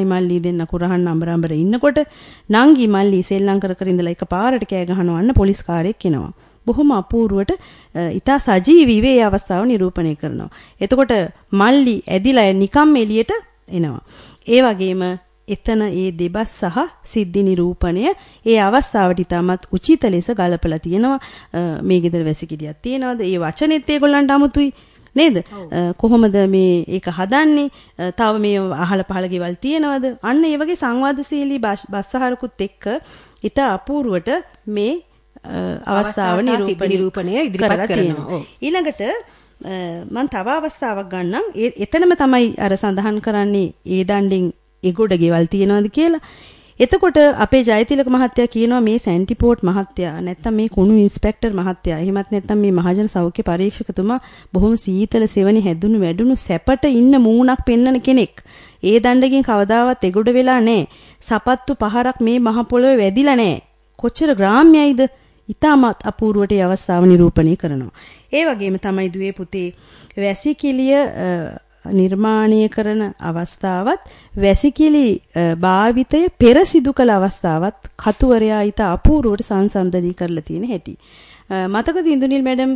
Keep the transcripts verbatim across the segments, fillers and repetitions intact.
මල්ලි දෙන්න කුරහන් අඹර අඹර ඉන්නකොට නංගි මල්ලි සෙල්ලම් කර කර ඉඳලා එකපාරට කෑ ගහනවා අන්න පොලිස් කාර්යයක් එනවා. බොහොම අපූර්වට ඊටා සජීවීව ඒ අවස්ථාව නිරූපණය කරනවා. එතකොට මල්ලි ඇදිලා නිකම් එළියට එනවා. ඒ වගේම එතන ඒ දෙබස් සහ සිද්ධි නිරූපණය ඒ අවස්ථාවට ඉතාමත් උචිත ලෙස ගලපලා තියෙනවා. මේ ගෙදර වැසිකිළියක් තියනවාද? ඒ වචනෙත් ඒගොල්ලන්ට අමුතුයි නේද? කොහොමද මේ ඒක හදන්නේ? තව මේ අහල පහල ගෙවල් තියනවාද? අන්න ඒ වගේ සංවාදශීලී බස්සහරකුත් එක්ක ඉතා අපූර්වට මේ අවස්ථාව නිරූපණය ඉදිරිපත් කරනවා. ඊළඟට මම තව අවස්ථාවක් ගන්නම්. එතනම තමයි අර සඳහන් කරන්නේ ඒ දණ්ඩෙන් ඒගොඩ ගෙවල් තියනවාද කියලා. එතකොට අපේ ජයතිලක මහත්තයා කියනවා මේ සැන්ටිපෝට් මහත්තයා නැත්තම් මේ කුණු ඉන්ස්පෙක්ටර් මහත්තයා එහෙමත් නැත්තම් මේ මහජන සෞඛ්‍ය පරීක්ෂකතුමා බොහොම සීතල සෙවණි හැදුණු වැඩුණු සැපට ඉන්න මූණක් පෙන්නන කෙනෙක්. ඒ දණ්ඩකින් කවදාවත් ඒගොඩ වෙලා නැහැ. සපත්තු පහරක් මේ මහ පොළොවේ වැදිලා නැහැ. කොච්චර ග්‍රාම්‍යයිද? ඉතාමත් අපූර්වට ඒ අවස්ථාව නිරූපණය කරනවා. ඒ වගේම තමයි දුවේ පුතේ වැසිකිළිය නිර්මාණය කරන අවස්ථාවත් වැසිකිලි භාවිතය පෙර සිදු කළ අවස්ථාවත් කතුවරයා ඊට අපූර්වට සංසන්දනය කරලා තියෙන හැටි. මතකද ඉන්දුනිල් මැඩම්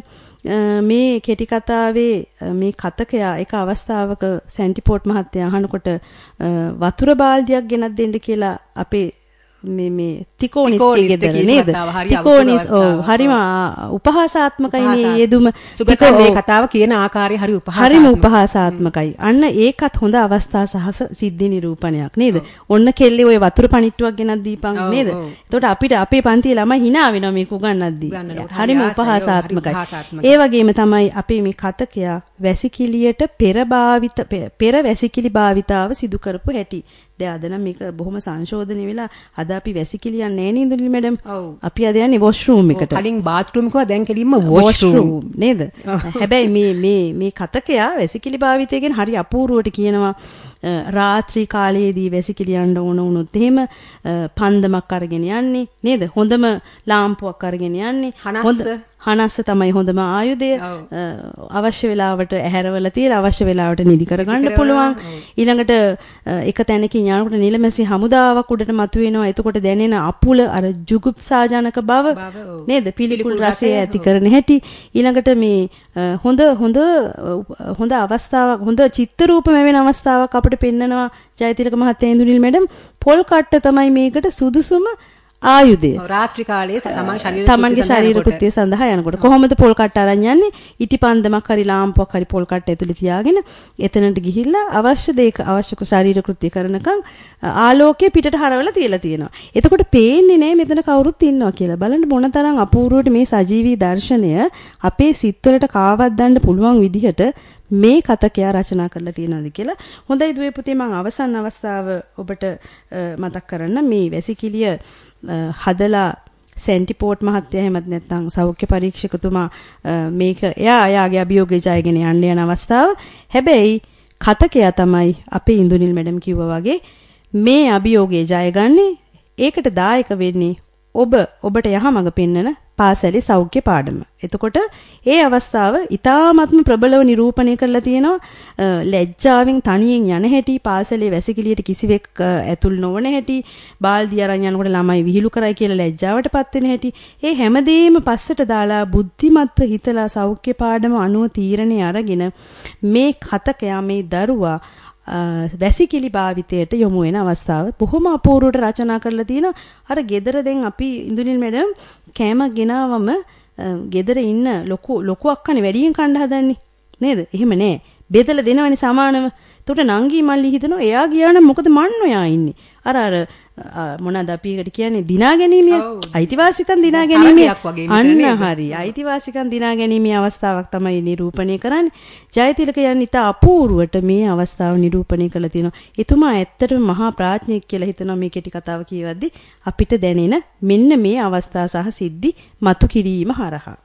මේ කෙටි කතාවේ මේ කතකයා එක අවස්ථාවක සැන්ටිපෝට් මහත්තයා අහනකොට වතුර බාල්දියක් ගෙනත් දෙන්න කියලා අපේ මේ මේ තිකෝනිස් ගෙදර නේද? තිකෝනිස් ඔව් හරිම උපහාසාත්මකයි මේ යෙදුම. සුගතන් මේ කතාව කියන ආකාරය හරි උපහාසාත්මකයි. හරිම උපහාසාත්මකයි. අන්න ඒකත් හොඳ අවස්ථා සහ සිද්ධි නිරූපණයක් නේද? ඔන්න කෙල්ලේ ওই වතුර පණිට්ටුවක් ගෙනත් දීපන් නේද? එතකොට අපිට අපේ පන්තියේ ළමයි hina වෙනවා මේක උගන්වද්දී. හරිම උපහාසාත්මකයි. ඒ වගේම තමයි අපේ මේ කතකයා වැසිකිළියට පෙර භාවිත පෙර වැසිකිලි භාවිතාව සිදු කරපු හැටි. දැන් අද නම් මේක බොහොම සංශෝධනය වෙලා අද අපි වැසිකිලි යන්නේ නැහැ නේද ඉන්දුනිල් මැඩම්? අපි අද යන්නේ වොෂ්රූම් එකට. කලින් බාත්රූම් එකව දැන් කෙලින්ම වොෂ්රූම් නේද? හැබැයි මේ මේ මේ කතකයා වැසිකිලි භාවිතය ගැන හරි අපූර්වට කියනවා. රාත්‍රී කාලයේදී වැසිකිලි යන්න ඕන වුණොත් එහෙම පන්දමක් අරගෙන යන්නේ නේද? හොඳම ලාම්පුවක් අරගෙන යන්නේ. හනස්ස හනස්ස තමයි හොඳම ආයුධය. අවශ්‍ය වෙලාවට ඇහැරවල තියලා අවශ්‍ය වෙලාවට නිදි කරගන්න පුළුවන්. ඊළඟට එක තැනකින් යනකොට නිලමැසි හමුදාවක් උඩට මතුවෙනවා. එතකොට දැනෙන අපුල අර ජුගුප්සාජනක බව නේද? පිළිකුල් රසය ඇති කරන හැටි. ඊළඟට මේ හොඳ හොඳ හොඳ අවස්ථාවක් හොඳ චිත්ත රූපම වෙන අවස්ථාවක් අපිට පෙන්නනවා ජයතිලක මහත්තයා ඉන්දුනිල් මැඩම්. පොල් කට්ට තමයි මේකට සුදුසුම ආයුධය. රාත්‍රී කාලයේ තමන් ශරීර තමන්ගේ ශරීර කෘත්‍ය සඳහා යනකොට කොහොමද පොල් කට්ට අරන් යන්නේ? ඉටිපන්දමක් හරි ලාම්පුවක් හරි පොල් කට්ට ඇතුලේ තියාගෙන එතනට ගිහිල්ලා අවශ්‍ය දේක අවශ්‍ය ශරීර කෘත්‍ය කරනකම් ආලෝකය පිටට හරවලා තියලා තියෙනවා. එතකොට පේන්නේ නෑ මෙතන කවුරුත් ඉන්නවා කියලා. බලන්න මොනතරම් අපූර්වවට මේ සජීවී දර්ශනය අපේ සිත්වලට කාවත් දාන්න පුළුවන් විදිහට මේ කතකයා රචනා කරලා තියෙනවාද කියලා. හොඳයි දුවේ පුතේ මම අවසන් අවස්ථාව ඔබට මතක් කරන්න. මේ වැසිකිළිය හදලා සැන්ටිපෝට් මහත්තයා එහෙමත් නැත්නම් සෞඛ්‍ය පරීක්ෂකතුමා මේක එයා එයාගේ අභියෝගය ජයගෙන යන්න යන අවස්ථාව. හැබැයි කතකයා තමයි අපේ ඉන්දුනිල් මැඩම් කිව්වා වගේ මේ අභියෝගය ජයගන්නේ. ඒකට දායක වෙන්නේ ඔබ ඔබට යහමඟ පෙන්නන පාසලේ සෞඛ්‍ය පාඩම. එතකොට ඒ අවස්ථාව ඉතාමත්ම ප්‍රබලව නිරූපණය කරලා තියෙනවා. ලැජ්ජාවෙන් තනියෙන් යන හැටි, පාසලේ වැසිකිළියට කිසිවෙක් ඇතුල් නොවන හැටි, බාල්දිය අරන් යනකොට ළමයි විහිළු කරයි කියලා ලැජ්ජාවටපත් වෙන හැටි. ඒ හැමදේම පස්සට දාලා බුද්ධිමත්ව හිතලා සෞඛ්‍ය පාඩම අනුව තීරණය අරගෙන මේ කතකයා මේ දරුවා වැසිකිලි භාවිතයට යොමු වෙන අවස්ථාව බොහොම අපූර්වට රචනා කරලා තිනවා. අර ගෙදර දැන් අපි ඉන්දුනිල් මැඩම් කෑමක් ගෙනාවම ගෙදර ඉන්න ලොකු ලොකු අක්කනේ වැඩියෙන් කන්න හදන්නේ නේද? එහෙම නෑ. බෙදලා දෙනවනේ සමානව. එතකොට නංගි මල්ලි හිතනවා එයා ගියා නම් මොකද මන් ඔයා ඉන්නේ. අර අර මොනවාද අපි එකට කියන්නේ දිනා ගැනීම අයිතිවාසිකම් දිනා ගැනීම අන්න හරි අයිතිවාසිකම් දිනා ගැනීමේ අවස්ථාවක් තමයි නිරූපණය කරන්නේ. ජයතිලක යන්නේ ඉත අපූර්වට මේ අවස්ථාව නිරූපණය කළා තියෙනවා. එතුමා ඇත්තටම මහා ප්‍රඥෙක් කියලා හිතනවා මේ කෙටි කතාව කියවද්දි අපිට දැනෙන මෙන්න මේ අවස්ථා සහ සිද්ධි මතු කිරීම හරහා.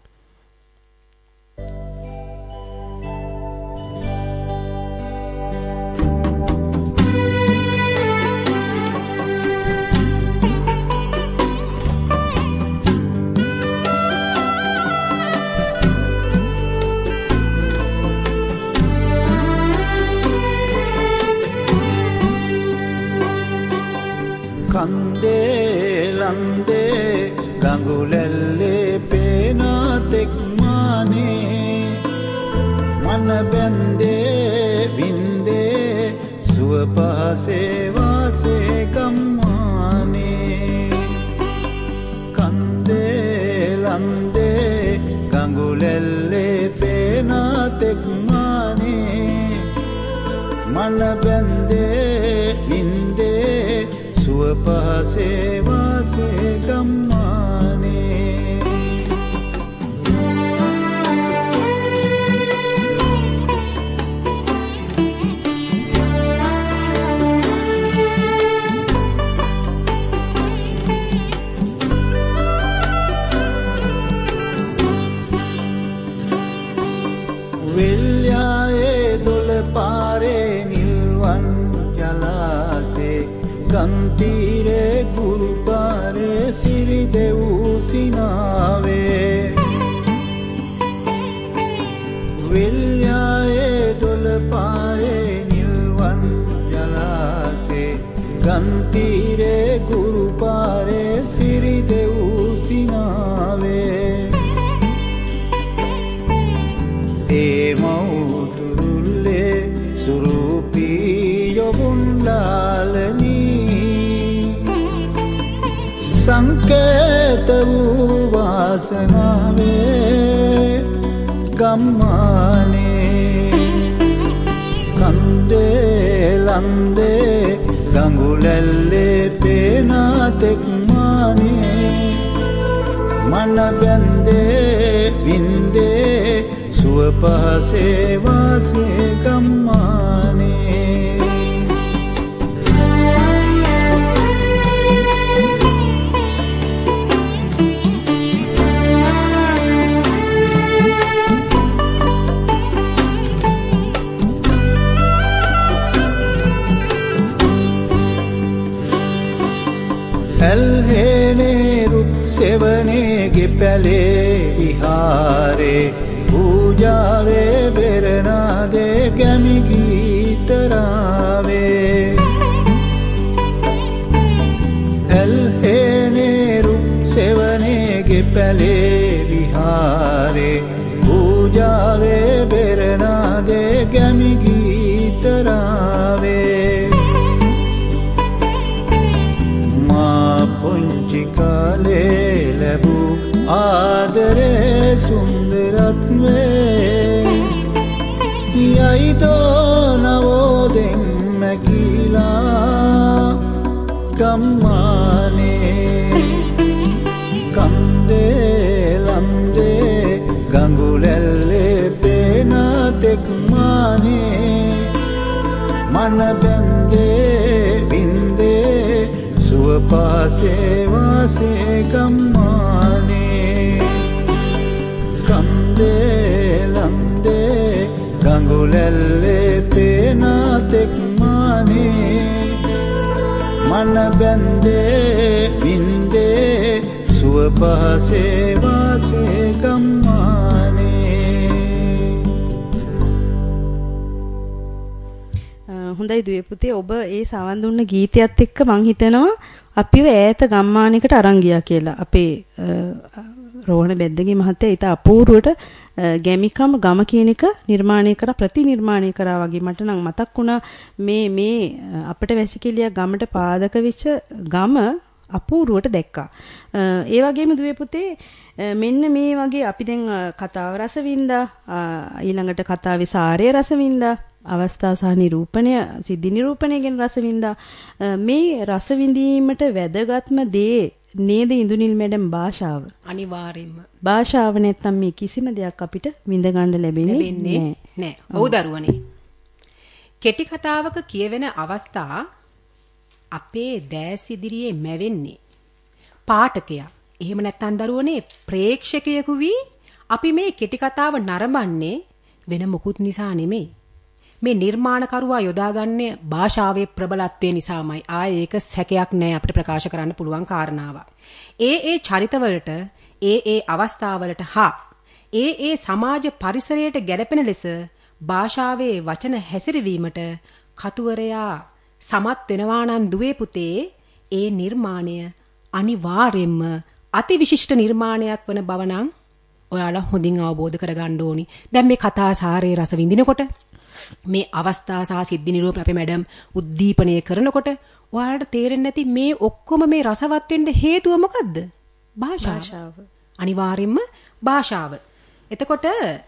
කන්දේ ලන්දේ ගඟුලැල්ලේ පේනා තෙක්මානේ මන බැන්දේ වින්දේ සුව පහසේ වාසේ ගම්මානේ කන්දේ ලන්දේ ගඟුලැල්ලේ පේනා තෙක්මානේ මන බැන්දේ වින්දේ සුව පහසේ වාසේ ගම්මානේ වෙල්යායේ දොළ පාරේ නිල්වන් ජලාසේ ගන්තීරේ ගුරුපාරේ සිරි දෙවූ සිනාවේ වෙල්යායේ දොළ පාරේ නිල්වන් ජලාසේ ගන්තීරේ ගුරුපාරේ සිරි දෙවූ සිනාවේ ඒ මෞතුරුල්ලේ සුරූපී යොබුන්ලාලනී සංකේත වූ වාසනාවේ ගම්මානේ කන්දේ ලන්දේ ගඟුලැල්ලේ පේනා තෙක්මානේ මන බැන්දේ වින්දේ සුව පහසේ වාසේ ගම්මානේ ඇල්හේනේරු සෙවනේගේ පැලේ විහාරේ පූජාවේ බෙරනාගේ ගැමි ගීතරාවේ ඇල්හේනේරු සෙවනේගේ පැලේ විහාරේ පූජාවේ බෙරනාගේ ගැමි ගීතරාවේ මා පුංචි කාලේ ලැබූ ආදරේ සුන්දරත්වේ යයිදෝ නවෝදෙන් මැකිලා ගම්මානේ කන්දේ ලන්දේ ගඟුලැල්ලේ පේනා තෙක්මානේ මන බැන්දේ වින්දේ සුව පහසේ වාසේ ගම්මානේ කන්දේ ලන්දේ ගඟුලැල්ලේ පේනා තෙක්මානේ මන බැන්දේ වින්දේ සුව පහසේ වාසේ ගම්මානේ හොඳයි දුවේ පුතේ ඔබ ඒ සවන් දුන්න ගීතයත් එක්ක මං හිතනවා අපිව ඈත ගම්මානයකට අරන් ගියා කියලා. අපේ රෝහණ බෙද්දගේ මහත්තයා ඊට අපූර්වට ගැමිකම ගම කියන එක නිර්මාණය කරා ප්‍රතිනිර්මාණය කරා වගේ මට නම් මතක් වුණා මේ මේ අපිට වැසිකිළිය ගමට පාදක වෙච්ච ගම අපූර්වට දැක්කා. ඒ වගේම දුවේ පුතේ මෙන්න මේ වගේ අපි දැන් කතාව රසවින්දා ඊළඟට කතාවේ සාරය රසවින්දා අවස්ථා සහ නිරූපණය සිද්ධි නිරූපණය ගැන රසවින්දා මේ රසවිඳීමට වැදගත්ම දේ නේද ඉඳුනිල් මැඩම් භාෂාව අනිවාර්යයෙන්ම භාෂාව නැත්තම් මේ කිසිම දෙයක් අපිට විඳ ගන්න ලැබෙන්නේ නැහැ නෑ ඔව් දරුවනේ කෙටි කතාවක කියවෙන අවස්ථා අපේ දැස් ඉදිරියේ මැවෙන්නේ පාඨකයා එහෙම නැත්නම් දරුවනේ ප්‍රේක්ෂකයෙකු වී අපි මේ කෙටි කතාව නරඹන්නේ වෙන මොකුත් නිසා නෙමෙයි මේ නිර්මාණකරුවා යොදාගන්නේ භාෂාවේ ප්‍රබලත්වය නිසාමයි. ආයේ ඒක සැකයක් නෑ අපිට ප්‍රකාශ කරන්න පුළුවන් කාරණාවක්. ඒ ඒ චරිතවලට, ඒ ඒ අවස්ථාවලට හා ඒ ඒ සමාජ පරිසරයට ගැලපෙන ලෙස භාෂාවේ වචන හැසිරවීමට කතුවරයා සමත් වෙනවා නම් දුවේ පුතේ ඒ නිර්මාණය අනිවාර්යයෙන්ම අතිවිශිෂ්ට නිර්මාණයක් වන බව නම් ඔයාලා හොඳින් අවබෝධ කරගන්න ඕනි. දැන් මේ කතා සාරේ රස විඳිනකොට මේ අවස්ථා සහ සිද්ධි නිරූපණ අපේ මැඩම් උද්දීපනය කරනකොට ඔයාලට තේරෙන්නේ නැති මේ ඔක්කොම මේ රසවත් වෙන්න හේතුව මොකද්ද? භාෂාව. අනිවාර්යයෙන්ම භාෂාව. එතකොට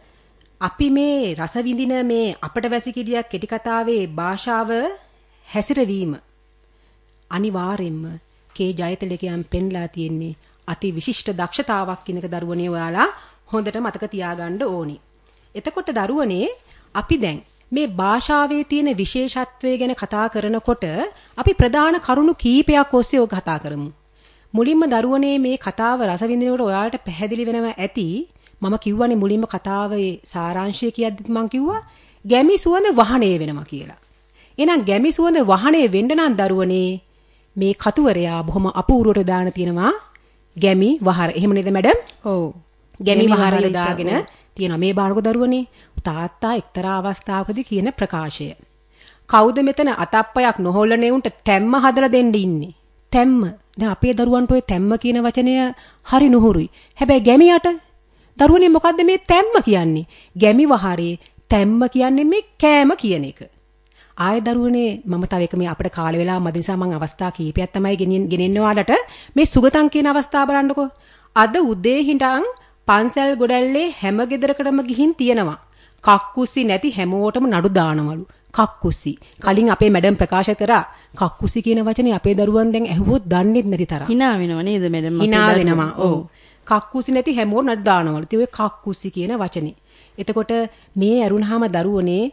අපි මේ රස විඳින මේ අපට වැසිකිළියක් කෙටි කතාවේ භාෂාව හැසිරවීම අනිවාර්යයෙන්ම කේ ජයතිලකයන් පෙන්ලා තියෙන්නේ අති විශිෂ්ට දක්ෂතාවක් කිනක දරුවනේ ඔයාලා හොඳට මතක තියාගන්න ඕනි. එතකොට දරුවනේ අපි දැන් මේ භාෂාවේ තියෙන විශේෂත්වය ගැන කතා කරනකොට අපි ප්‍රධාන කරුණු කීපයක් ඔස්සේ ඔය කතා කරමු. මුලින්ම දරුවනේ මේ කතාව රස විඳිනකොට ඔයාලට පැහැදිලි වෙනවා ඇති. මම කිව්වනේ මුලින්ම කතාවේ සාරාංශය කියද්දිත් මම කිව්වා ගැමි සුවඳ වහණය වෙනවා කියලා. එහෙනම් ගැමි සුවඳ වහණය වෙන්න නම් දරුවනේ මේ කතුවරයා බොහොම අපූර්වට දාන තියෙනවා ගැමි වහර. එහෙම නේද මැඩම්? ඔව්. ගැමි වහර යොදාගෙන තියෙනවා මේ බාරක දරුවනේ. තාත්තා එක්තරා අවස්ථාවකදී කියන ප්‍රකාශය. කවුද මෙතන අතප්පයක් නොහොල්ලනේ උන්ට තැම්ම හදලා දෙන්න ඉන්නේ? තැම්ම. දැන් අපේ දරුවන්ට ওই තැම්ම කියන වචනය හරි නුහුරුයි. හැබැයි ගැමියට දරුවනේ මොකද්ද මේ තැම්ම කියන්නේ? ගැමි වහරේ තැම්ම කියන්නේ මේ කෑම කියන එක. ආය දරුවනේ මම තව එක මේ අපිට කාල වෙලා මදි නිසා මම අවස්ථා කීපයක් තමයි ගෙනෙන්න ඔයාලට මේ සුගතං කියන අවස්ථාව බලන්නකෝ. අද උදේ හිටන් පන්සල් ගොඩැල්ලේ හැම ගෙදරකටම ගිහින් තියෙනවා. කක්කුස්සි නැති හැමෝටම නඩු දානවලු. කක්කුස්සි. කලින් අපේ මැඩම් ප්‍රකාශ කරා කක්කුස්සි කියන වචනේ අපේ දරුවන් දැන් ඇහුවොත් දන්නේ නැති තරම්. hina වෙනව නේද මැඩම්? hina වෙනවා. ඔව්. කක්කුස්සි නැති හැමෝම නඩු දානවලු. ඉතින් ඔය කක්කුස්සි කියන වචනේ. එතකොට මේ අරුණහම දරුවනේ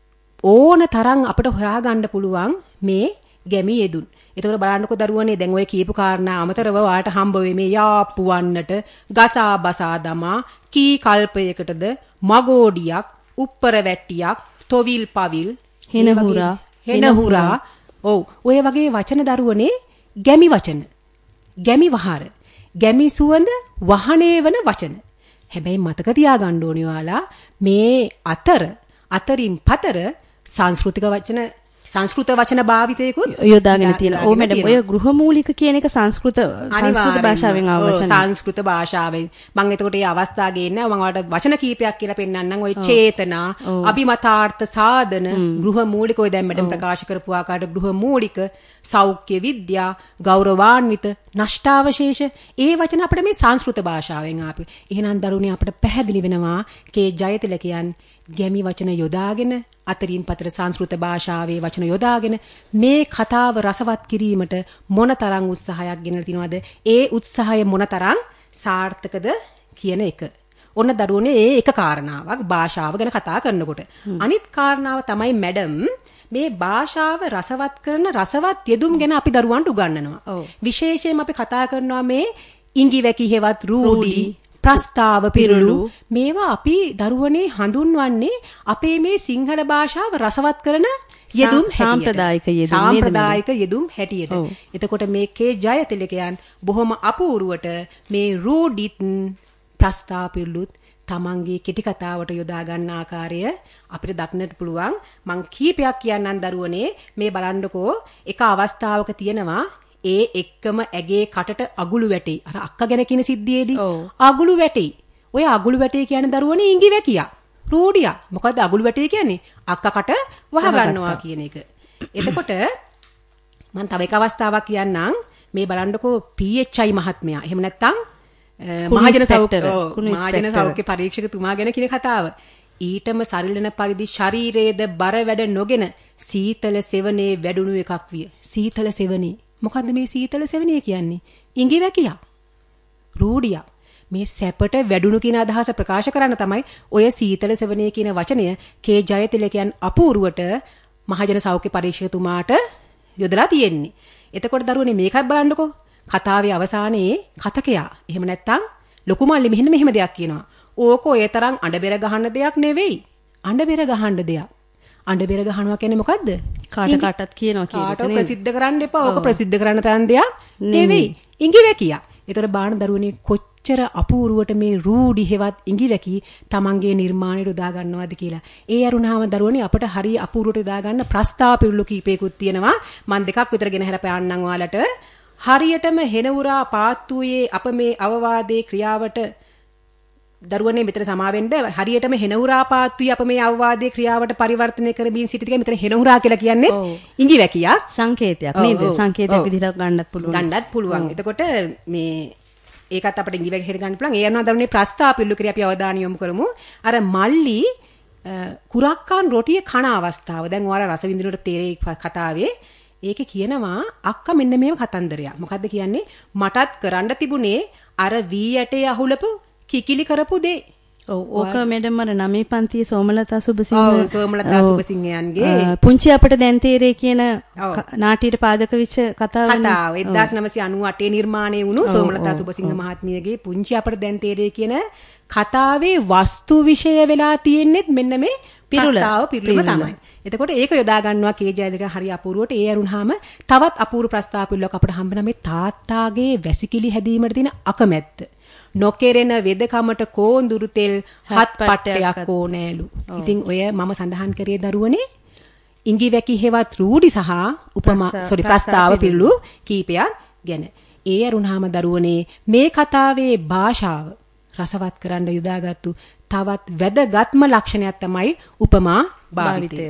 ඕන තරම් අපිට හොයාගන්න පුළුවන් මේ ගැමි යෙදුන්. එතකොට බලන්නකො දරුවනේ දැන් ඔය කියපු කාරණා අමතරව ඔයාලට හම්බ වෙයි මේ යාප්පු වන්නට ගසා බසා දමා කී කල්පයකටද මගෝඩියක් උප්පර වැට්ටියක් තොවිල් පවිල් හෙනහුරා හෙනහුරා ඔව් ඔය වගේ වචන දරුවනේ ගැමි වචන ගැමි වහර ගැමි සුවඳ වහණේ වන වචන. හැබැයි මතක තියාගන්න ඕනේ ඔයාලා මේ අතර අතරින් පතර සංස්කෘතික වචන සංස්කෘත වචන භාවිතයකුත් යොදාගෙන තියෙනවා. ඔව් මැඩම් ඔය ගෘහමූලික කියන එක සංස්කෘත සංස්කෘත භාෂාවෙන් ආව වචන. සංස්කෘත භාෂාවෙන් මම එතකොට මේ අවස්ථාව ගේන්නේ මම ඔයාලට වචන කීපයක් කියලා පෙන්නන්නම්. ඔය චේතනා, අභිමතාර්ථ සාධන, ගෘහමූලික ඔය දැන් මැඩම් ප්‍රකාශ කරපු ආකාරයට ගෘහමූලික, සෞඛ්‍ය විද්‍යා, ගෞරවාන්විත, නෂ්ටාවශේෂ ඒ වචන අපිට මේ සංස්කෘත භාෂාවෙන් ආපු. එහෙනම් දරුවනේ අපිට පැහැදිලි වෙනවා කේ ජයතිලකයන් ගැමි වචන යොදාගෙන අතරින් පතර සංස්කෘත භාෂාවේ වචන යොදාගෙන මේ කතාව රසවත් කිරීමට මොනතරම් උත්සාහයක් ගෙනලා තිනවද? ඒ උත්සාහය මොනතරම් සාර්ථකද කියන එක. ඔන්න දරුවනේ ඒ එක කාරණාවක් භාෂාව ගැන කතා කරනකොට. අනිත් කාරණාව තමයි මැඩම් මේ භාෂාව රසවත් කරන රසවත් යෙදුම් ගැන අපි දරුවන්ට උගන්වනවා. විශේෂයෙන්ම අපි කතා කරනවා මේ ඉඟි වැකි හේවත් රූඩි ප්‍රස්තාව පිරුළු මේවා අපි දරුවනේ හඳුන්වන්නේ අපේ මේ සිංහල භාෂාව රසවත් කරන යෙදුම් සාම්ප්‍රදායික යෙදුම් සාම්ප්‍රදායික යෙදුම් හැටියට. එතකොට මේ කේ ජයතිලකයන් බොහොම අපූර්වට මේ රූඩිත් ප්‍රස්තාව පිරුළුත් තමන්ගේ කෙටි කතාවට යොදා ගන්න ආකාරය අපිට දක්නට පුළුවන්. මං කීපයක් කියන්නම් දරුවනේ මේ බලන්නකෝ එක අවස්ථාවක තියෙනවා ඒ එක්කම ඇගේ කටට අගුළු වැටේ. අර අක්කා ගැන කියන සිද්ධියේදී අගුළු වැටේ. ඔය අගුළු වැටේ කියන්නේ දරුවනේ ඉඟි වැකියා. රෝඩියා. මොකද්ද අගුළු වැටේ කියන්නේ? අක්කා කට වහ ගන්නවා කියන එක. එතකොට මම තව එක අවස්ථාවක් කියන්නම්. මේ බලන්නකෝ පී එච් ආයි මහත්මයා. එහෙම නැත්නම් මහජන සෞඛ්‍ය මහජන සෞඛ්‍ය පරීක්ෂකතුමා ගැන කියන කතාව. ඊටම සරිලන පරිදි ශරීරයේද බර වැඩ නොගෙන සීතල සෙවණේ වැඩුණු එකක් විය. සීතල සෙවණේ මොකද්ද මේ සීතල සෙවණේ කියන්නේ? ඉඟි වැකියා. රූඩියා. මේ සැපට වැඩුණු කියන අදහස ප්‍රකාශ කරන්න තමයි ඔය සීතල සෙවණේ කියන වචනය කේ ජයතිලකයන් අපූර්වට මහජන සෞඛ්‍ය පරීක්ෂකතුමාට යොදලා තියෙන්නේ. එතකොට දරුවනේ මේකත් බලන්නකෝ. කතාවේ අවසානයේ කතකයා. එහෙම නැත්නම් ලොකු මල්ලි මෙහෙම මෙහෙම දෙයක් කියනවා. ඕක ඔය තරම් අඬබෙර ගහන්න දෙයක් නෙවෙයි. අඬබෙර ගහන්න දෙයක්. අඬබෙර ගහනවා කියන්නේ මොකද්ද? කාට කාටත් කියනවා කියන එක නේ. ප්‍රසිද්ධ කරන්න එපා. ඕක ප්‍රසිද්ධ කරන්න තරම් දෙයක් නෙවෙයි. ඉඟි වැකියා. ඒතර බාන දරුවනේ කොච්චර කොච්චර අපූර්වට මේ රූඩි හෙවත් ඉඟිවැකි තමන්ගේ නිර්මාණයට උදා ගන්නවද කියලා. ඒ අරුණාම දරුවනේ අපිට හරිය අපූර්වට උදා ගන්න ප්‍රස්තාව පිළිලු කීපයකුත් තියෙනවා. මම දෙකක් විතර ගෙන හැරපෑන්නම් ඔයාලට. හරියටම හෙනවුරා පාත්තුයේ අප මේ අවවාදයේ ක්‍රියාවට දරුවනේ මෙතන සමාවෙන්න හරියටම හෙනවුරා පාත්තුයේ අප මේ අවවාදයේ ක්‍රියාවට පරිවර්තනය කරමින් සිටිතික මෙතන හෙනවුරා කියලා කියන්නේ ඉඟිවැකියක් සංකේතයක් නේද? සංකේතයක් විදිහට ගන්නත් පුළුවන්. ගන්නත් පුළුවන්. එතකොට මේ ඒකත් අපිට ඉඟිවැකි හෙට ගන්න පුළුවන්. ඒ අනුව දරුවනේ ප්‍රස්තාව පිළිලු කිරිය අපි අවධානය යොමු කරමු. අර මල්ලි කුරක්කාන් රොටිය කන අවස්ථාව. දැන් ඔයාලා රස විඳිනකොට තේරෙයි කතාවේ. ඒකේ කියනවා අක්කා මෙන්න මේව කතන්දරයක්. මොකද්ද කියන්නේ? මටත් කරන්න තිබුණේ අර වී ඇටේ අහුලපු කිකිලි කරපු දේ. ඔව් ඕක මැඩම් අර නවයේ පන්තියේ සෝමලතා සුබසිංහ ඔව් සෝමලතා සුබසිංහයන්ගේ පුංචි අපිට දැන් තේරේ කියන නාට්‍යයට පාදක වෙච්ච කතාව කතාව එක්දාස් නවසිය අනූඅටේ නිර්මාණය වුණු සෝමලතා සුබසිංහ මහත්මියගේ පුංචි අපිට දැන් තේරේ කියන කතාවේ වස්තු විෂය වෙලා තියෙන්නේ මෙන්න මේ පිරුලාව පිරුලම තමයි. එතකොට ඒක යොදා ගන්නවා කේ ජයදක හරි අපූර්වට. ඒ අරුණාම තවත් අපූර්ව ප්‍රස්තාව පිළිලක් අපිට හම්බෙන මේ තාත්තාගේ වැසිකිලි හැදීමට තියෙන අකමැත්ත. නොකෙරෙන වෙදකමට කෝඳුරු තෙල් හත් පට්ටයක් ඕනෑලු. ඉතින් ඔය මම සඳහන් කරේ දරුවනේ ඉඟිවැකි හෙවත් රූඩි සහ උපමා සෝරි ප්‍රස්තාව පිළිලු කීපයක් ගැන. ඒ අරුණාම දරුවනේ මේ කතාවේ භාෂාව රසවත් කරන්න යොදාගත්තු තවත් වැදගත්ම ලක්ෂණයක් තමයි උපමා භාවිතය.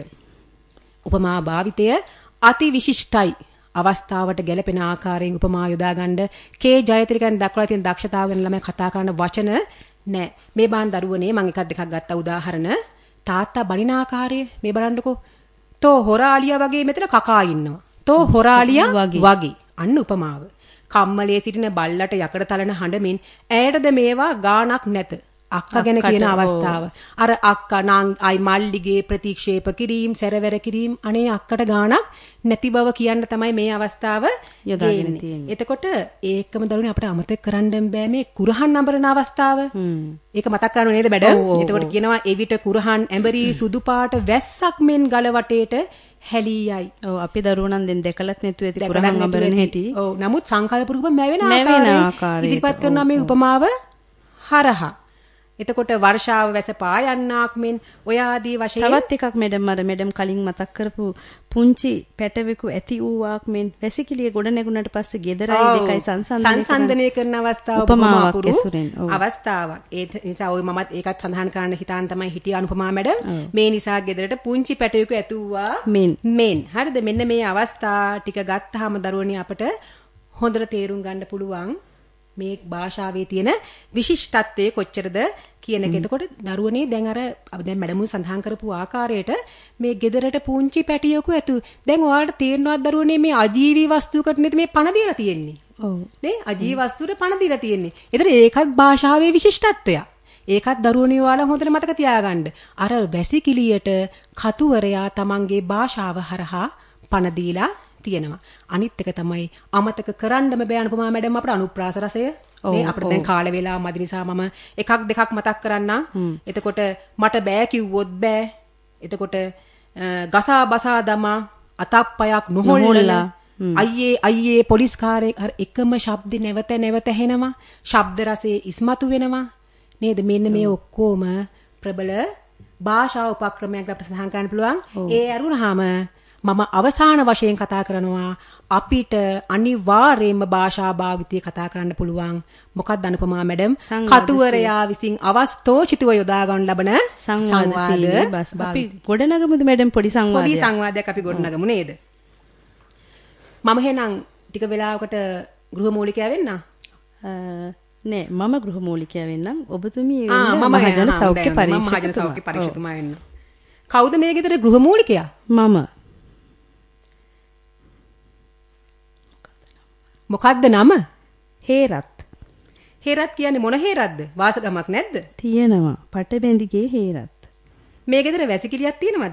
උපමා භාවිතය අති විශිෂ්ටයි. අවස්ථාවට ගැලපෙන ආකාරයෙන් උපමා යොදා ගන්න කේ ජයතිරිකන් දක්වලා තියෙන දක්ෂතාව ගැන ළමයි කතා කරන වචන නෑ. මේ බාන් දරුවනේ මම එකක් දෙකක් ගත්ත උදාහරණ. තාත්තා බණින ආකාරය මේ බලන්නකෝ. තෝ හොරාලියා වගේ මෙතන කකා ඉන්නවා. තෝ හොරාලියා වගේ. අන්න උපමාව. කම්මලේ සිටින බල්ලට යකඩ තලන හඬමින් ඇයටද මේවා ගාණක් නැත. අක්කා ගැන කියන අවස්ථාව. අර අක්කා නං අයි මල්ලිගේ ප්‍රතික්ෂේප කිරීම, සැරවැර කිරීම අනේ අක්කට ගාණක් නැති බව කියන්න තමයි මේ අවස්ථාව යොදාගෙන තියෙන්නේ. එතකොට ඒකම දරුවනේ අපිට අමතක කරන්න බෑ මේ කුරහන් නඹරන අවස්ථාව. ඒක මතක් කරගන්න නේද බඩ? එතකොට කියනවා එවිට කුරහන් ඇඹරි සුදු පාට වැස්සක් මෙන් ගල වටේට හැලී යයි. ඔව් අපි දරුවෝ නම් දැන් දැකලත් නැතුව ඇති කුරහන් නඹරන හැටි. ඔව් නමුත් සංකල්ප රූප මැවෙන ආකාරය ඉදිරිපත් කරනවා මේ උපමාව හරහා. එතකොට වර්ෂාව වැස පායන්නාක් මෙන් ඔය ආදී වශයෙන් තවත් එකක් මැඩම් අර මැඩම් කලින් මතක් කරපු පුංචි පැටවෙකු ඇති වූවාක් මෙන් වැසිකිළිය ගොඩ නැගුණාට පස්සේ ගෙදරයි දෙකයි සංසන්දනය සංසන්දනය කරන අවස්ථාව උපමාවක් ඇසුරෙන් අවස්ථාවක්. ඒ නිසා ඔය මමත් ඒකත් සඳහන් කරන්න හිතාන තමයි හිටිය අනුපමා මැඩම්. මේ නිසා ගෙදරට පුංචි පැටවෙකු ඇති වූවා මෙන් මෙන් හරිද? මෙන්න මේ අවස්ථා ටික ගත්තාම දරුවනේ අපිට හොඳට තේරුම් ගන්න පුළුවන් මේ භාෂාවේ තියෙන විශිෂ්ටත්වයේ කොච්චරද කියන එක. එතකොට දරුවනේ දැන් අර දැන් මැඩම් සඳහන් කරපු ආකාරයට මේ ගෙදරට පුංචි පැටියෙකු ඇතු. දැන් ඔයාලට තේරෙනවද දරුවනේ මේ අජීවී වස්තුවකට නේද මේ පණ දීලා තියෙන්නේ? ඔව්. නේ අජීවී වස්තුවට පණ දීලා තියෙන්නේ. ඒතර ඒකත් භාෂාවේ විශිෂ්ටත්වයක්. ඒකත් දරුවනේ ඔයාලා හොඳට මතක තියාගන්න. අර වැසිකිළියට කතුවරයා තමන්ගේ භාෂාව හරහා පණ දීලා තියෙනවා. අනිත් එක තමයි අමතක කරන්නම බෑ අනුපමා මැඩම් අපේ අනුප්‍රාස රසය. මේ අපිට දැන් කාල වේලාව මදි නිසා මම එකක් දෙකක් මතක් කරන්නම්. එතකොට මට බෑ කිව්වොත් බෑ. එතකොට ගසා බසා දමා අතප්පයක් නොහොල්ලලා අයියේ අයියේ පොලිස් කාර්යයක් හර එකම ශබ්ද නැවත නැවත ඇහෙනවා. ශබ්ද රසයේ ඉස්මතු වෙනවා. නේද? මෙන්න මේ ඔක්කොම ප්‍රබල භාෂා උපක්‍රමයක් අපිට සඳහන් කරන්න පුළුවන්. ඒ අරුණාම මම අවසාන වශයෙන් කතා කරනවා අපිට අනිවාර්යයෙන්ම භාෂා භාවිතය කතා කරන්න පුළුවන්. මොකක්ද අනුපමා මැඩම්? කතුවරයා විසින් අවස්තෝචිතව යොදා ගන්න ලබන සංවාද. අපි ගොඩනගමුද මැඩම් පොඩි සංවාදයක්? පොඩි සංවාදයක් අපි ගොඩනගමු නේද? මම එහෙනම් ටික වෙලාවකට ගෘහමූලිකයා වෙන්න. නෑ මම ගෘහමූලිකයා වෙන්නම්. ඔබතුමී වෙන්න මහජන සෞඛ්‍ය පරීක්ෂකතුමා. මම මහජන සෞඛ්‍ය පරීක්ෂකතුමා වෙන්න. කවුද මේ ගෙදර ගෘහමූලිකයා? මම. මොකද්ද නම? හේරත්. හේරත් කියන්නේ මොන හේරත්ද? වාසගමක් නැද්ද? තියෙනවා. පටබැඳිගේ හේරත්. මේ ගෙදර වැසිකිළියක් තියෙනවද?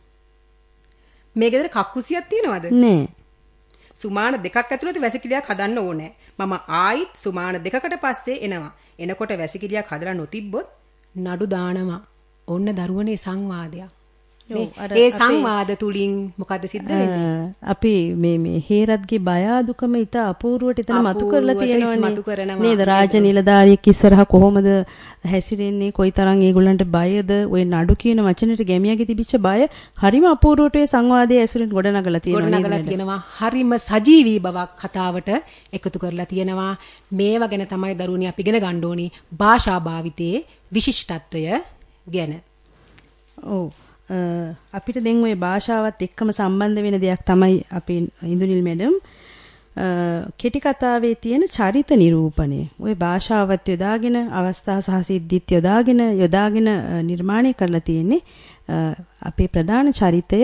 මේ ගෙදර කක්කුසියක් තියෙනවද? නෑ. සුමාන දෙකක් ඇතුළත වැසිකිළියක් හදන්න ඕනේ. මම ආයිත් සුමාන දෙකකට පස්සේ එනවා. එනකොට වැසිකිළියක් හදලා නොතිබ්බොත් නඩු දානවා. ඔන්න දරුවනේ සංවාදයක්. ඒ සංවාද තුලින් මොකද සිද්ධ වෙන්නේ? අපි මේ මේ හේරත්ගේ බය අදුකම ඊට අපූර්වට එතන මතු කරලා තියෙනවනේ නේද? රාජ නිලධාරියෙක් ඉස්සරහා කොහොමද හැසිරෙන්නේ, කොයිතරම් ඒගොල්ලන්ට බයද, ওই නඩු කියන වචනෙට ගැමියාගේ තිබිච්ච බය හරිම අපූර්වට ඒ සංවාදයේ ඇසුරෙන් ගොඩනගලා තියෙනවා නේද? ගොඩනගලා තියෙනවා. හරිම සජීවී බවක් කතාවට එකතු කරලා තියෙනවා. මේවා ගැන තමයි දරුවනි අපි ඉගෙන ගන්න ඕනි. භාෂා භාවිතයේ විශිෂ්ටත්වය ගැන. ඔව්. අපිට දැන් ওই භාෂාවත් එක්කම සම්බන්ධ වෙන දෙයක් තමයි අපි ඉන්දුනිල් මැඩම් කෙටි කතාවේ තියෙන චරිත නිරූපණය. ওই භාෂාවත් යොදාගෙන අවස්ථා සහ සිද්ධිත් යොදාගෙන යොදාගෙන නිර්මාණය කරලා තියෙන්නේ අපේ ප්‍රධාන චරිතය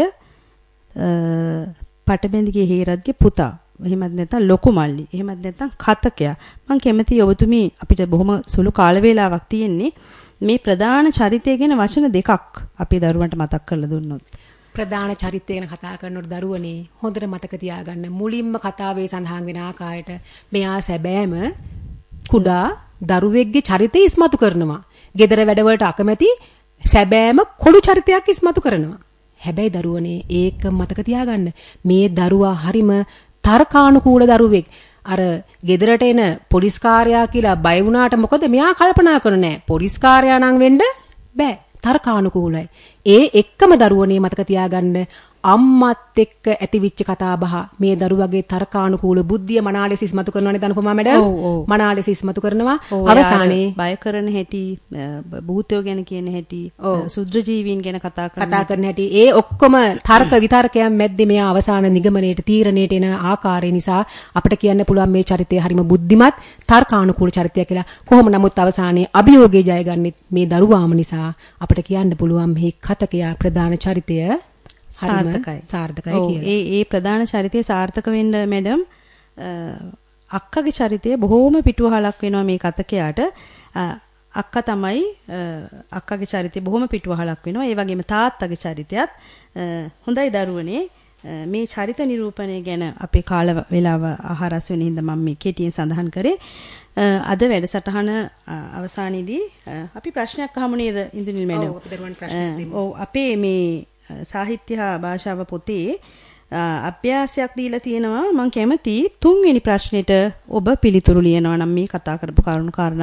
පටබැඳිගේ හේරත්ගේ පුතා. එහෙමත් නැත්නම් ලොකු මල්ලි. එහෙමත් නැත්නම් කතකයා. මම කැමතියි ඔබතුමී අපිට බොහොම සුළු කාල වේලාවක් තියෙන්නේ මේ ප්‍රධාන චරිතය ගැන වචන දෙකක් අපේ දරුවන්ට මතක් කරලා දුන්නොත්. ප්‍රධාන චරිතය ගැන කතා කරනකොට දරුවනේ හොඳට මතක තියාගන්න මුලින්ම කතාවේ සඳහන් වෙන ආකාරයට මෙයා සැබෑම කුඩා දරුවෙක්ගේ චරිතය ඉස්මතු කරනවා. ගෙදර වැඩවලට අකමැති සැබෑම කොළු චරිතයක් ඉස්මතු කරනවා. හැබැයි දරුවනේ ඒක මතක තියාගන්න මේ දරුවා හරිම තර්කානුකූල දරුවෙක්. අර ගෙදරට එන පොලිස් කාර්යයා කියලා බය වුණාට මොකද මෙයා කල්පනා කරන්නේ නැහැ. පොලිස් කාර්යයා නම් වෙන්න බෑ. තර්කානුකූලයි. ඒ එක්කම දරුවනේ මතක තියාගන්න අම්මත් එක්ක ඇතිවිච්ච කතා බහ මේ දරුවගේ තර්කානුකූල බුද්ධිය මනාලෙස ඉස්මතු කරනවානේ දනුපමා මැඩම්. මනාලෙස ඉස්මතු කරනවා. අවසානයේ බය කරන හැටි, භූතයෝ ගැන කියන හැටි, සුද්ධ ජීවීන් ගැන කතා කරන කතා කරන හැටි ඒ ඔක්කොම තර්ක විතර්කයන් මැද්දේ මෙයා අවසාන නිගමනයේට තීරණයට එන ආකාරය නිසා අපිට කියන්න පුළුවන් මේ චරිතය හරිම බුද්ධිමත් තර්කානුකූල චරිතයක් කියලා. කොහොම නමුත් අවසානයේ අභියෝගය ජයගන්නෙත් මේ දරුවාම නිසා අපිට කියන්න පුළුවන් මේ කතකයා ප්‍රධාන චරිතය සාර්ථකයි සාර්ථකයි කියලා. ඒ ඒ ප්‍රධාන චරිතය සාර්ථක වෙන්න මැඩම් අක්කගේ චරිතය බොහොම පිටුවහලක් වෙනවා මේ කතකයාට. අක්කා තමයි අක්කගේ චරිතය බොහොම පිටුවහලක් වෙනවා. ඒ වගේම තාත්තගේ චරිතයත් හොඳයි දරුවනේ. මේ චරිත නිරූපණය ගැන අපේ කාල වේලාව ආහාරස් වෙන හින්දා මම මේ කෙටියෙන් සඳහන් කරේ. අද වැඩසටහන අවසානයේදී අපි ප්‍රශ්නයක් අහමු නේද ඉන්දුනිල් මැඩම්? ඔව් අපි දරුවන් ප්‍රශ්නයක් දෙමු. ඔව් අපේ මේ සාහිත්‍ය හා භාෂාව පොතේ අභ්‍යාසයක් දීලා තියෙනවා. මම කැමති තුන්වෙනි ප්‍රශ්නෙට ඔබ පිළිතුරු ලියනවා නම් මේ කතා කරපු කරුණු කාරණා